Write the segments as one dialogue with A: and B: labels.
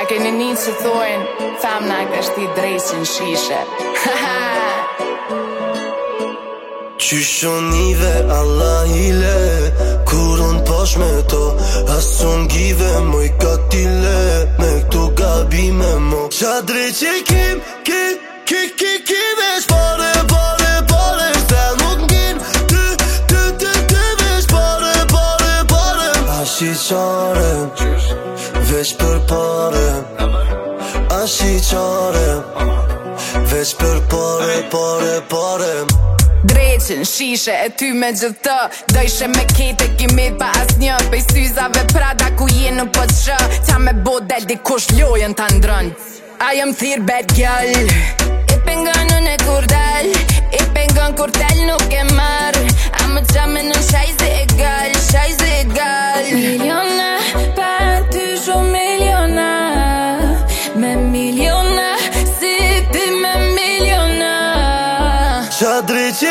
A: keni një që thojnë femna kështi drejqin shishe.
B: Qyshonive Allah hile kur unë pash me to asun give moj katile me këtu gabime mo qa drejqe ki veç pare se nuk njën ty veç pare ashi qare veç për pare ashi qare veç për pare
A: Dreqin, shishe e ty me gjithë dojshe me kete kimit pa as një pej syzave prada ku jenë po të shë qa me bo del dikush lojen të ndrën I am thirr bad girl I pengon unë e kur del I pengon kur tel nuk e marr a më qa me në shajze e gal Miliona pa ty shumë miliona me miliona si ty me miliona
B: qa drejqe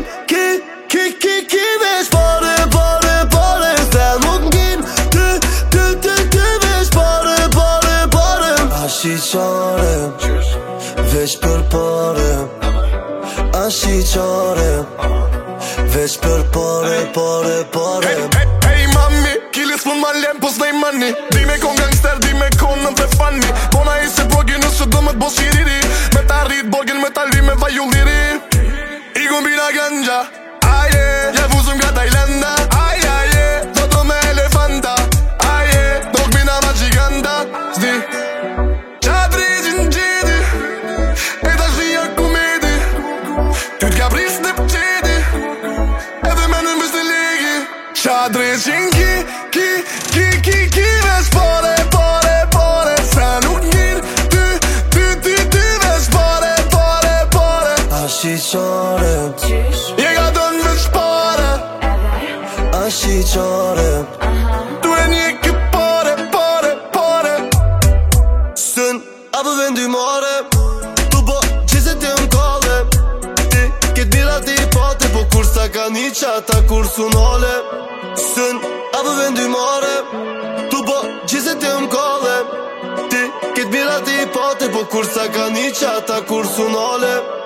B: ki veç pare se nuk njën ty veç pare ashi qare veç për pare ashi qare veç për pare
C: Hey mami, kilis mund ma lem po s'nej mani Di me kon gangster, di me kon në të fani Bona i se blogin nësë do me t'bo shiriri Me ta rrit borgin, me ta li me vajulliri I gumbina ganja Aje, ja vuzëm nga Tajlanda Aje, do të me elefanta Aje, do këbina ma gjiganta Zdi qa drejqin gjedi E ta shia komedi Ty t'ka pris në pëqedi Edhe me në mbës të legi qa drejqin ki veç pare se nuk njën ty veç pare
B: ashi qare
C: Je ka dënë veç pare
B: ashi qare
C: Tu e një ki pare
B: Sën apo vendimare Tu po qise ti m'kalle Ti ket mirat i pate Po kur sa ka një qata kur sunale Sën apo vendimare Tu po qise ti m'kalle Ti ket mirat i pate Po kur sa ka një qata kur sunale